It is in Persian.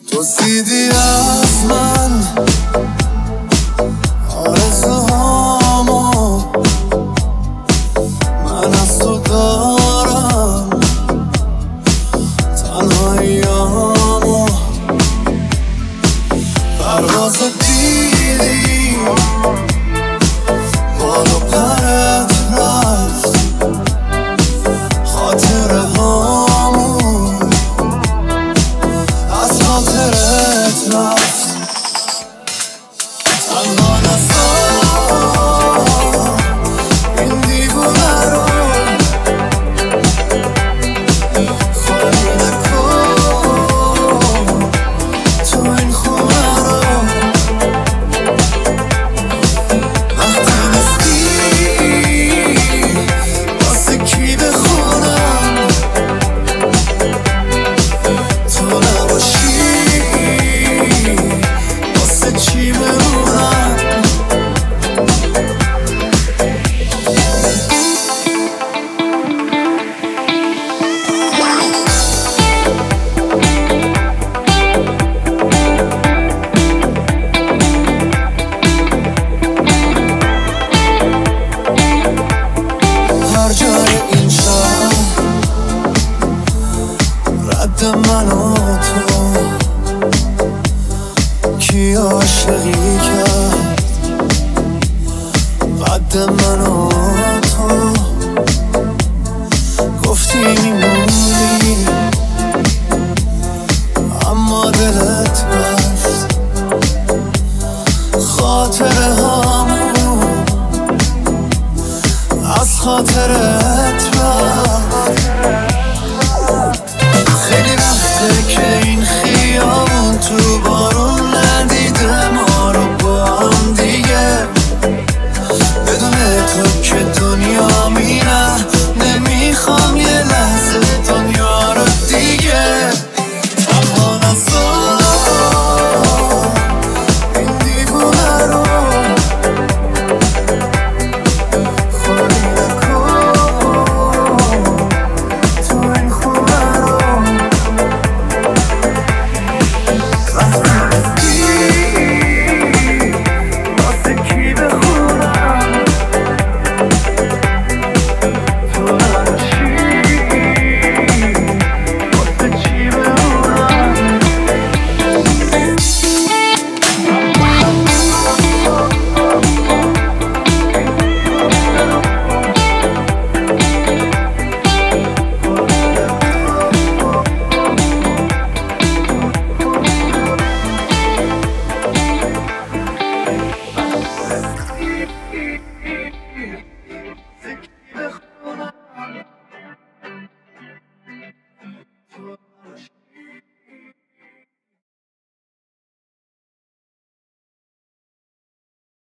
دزدیدی از من آرزوهامو، من از تو دارم تنهاییامو. پرواز دیدی بال و پرت رفت، خاطره هامون از خاطرت رفت. تنها نذار این دیوونه رو، خالی نکن تو این خونه رو. وقتی نیستی واسه کی بخونم، تو نباشی واسه چی بمونم. هر جای این شهر رد من و تو، کی عاشقی کرد قد من و تو. گفتی میمونی اما دلت رفت، خاطره هامون از خاطرت رفت. خیلی وقته که این خیابون تو بارون ندیده ما رو با هم دیگه. بدون تو که دنیا میره، نمیخوام یه لحظه دنیا رو دیگه.